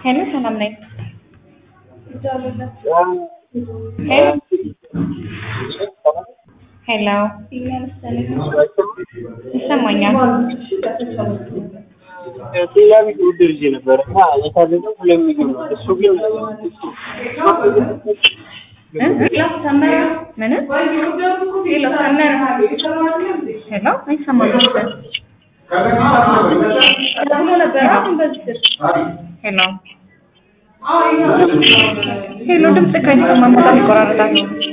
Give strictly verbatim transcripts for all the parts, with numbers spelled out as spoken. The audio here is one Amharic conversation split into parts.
ሄሎ ሰላም ነኝ። ሄሎ ሄሎ ይሰማኛል። ሲያቢ ውድርጅ ነበር እና የታዘዘው ሁለት ምግብ ነው። እሱ ግን ሰመረ ምን ሄሎ ሰመረ ሄሎ አይሰማም ነበር ሄሎ ሄሎ ድምጽ ከይሰማም በጣም ይቆራረጣል።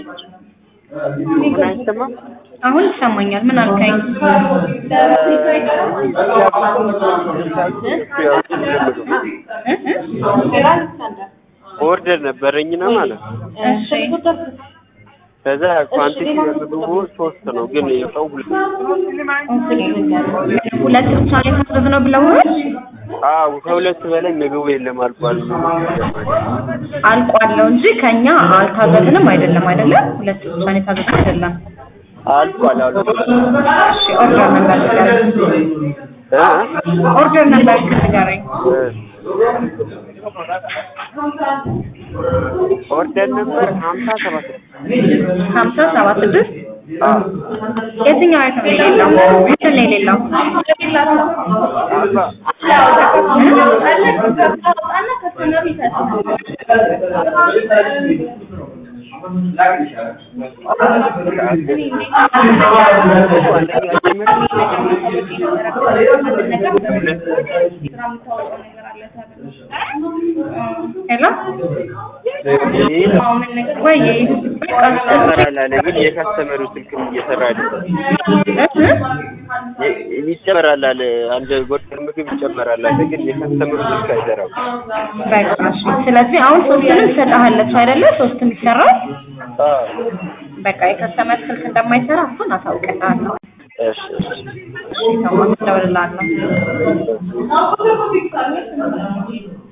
አሁን ይሰማኛል። ምን አልከኝ? ኦርደር ነበረኝና ማለት እሺ ከዛ ኳንቲቲ የምግቡ ሶስት ነው ግን የሰው ሁለት ሁለት ብቻ ላይ ታዘዝ ነው ብለውኝ? አዎ ከሁለት በላይ ምግቡ የለም አልቋል። አልቋል እንጂ ከኛ አልታዘዝንም አይደለም አይደለም ሁለት ብቻ ላይ ታዘዝ አይደለም አልቋል አልቋል። እሺ ኦርደር ነበር እ ኦርደር ነበር ከጋራይ ኦርደር ነበር ሀምሳ ሰባት ሀምሳ ሰባት ስድስት የትኛው አይተም ላይ የሌለው እንትን ላይ የሌለው ሄሎ ወይ ይጨመራል ግን የከስተመሩ ስልክ እየሰራ አይደለም። ይጨመራል አለ አንድ ጎርደር ምግብ ይጨመራል አለ ግን የከስተመሩ ስልክ አይሰራም። በቃ እሺ ስለዚህ አሁን ሶስቱንም ሰጣሃለች አይደለ? ሶስቱም ይሰራል። አዎ በቃ የከስተመር ስልክ እንደማይሰራ እሱን አሳውቀናለሁ። እሺ እሺ እሺ ተማም ደውልልሃለሁ።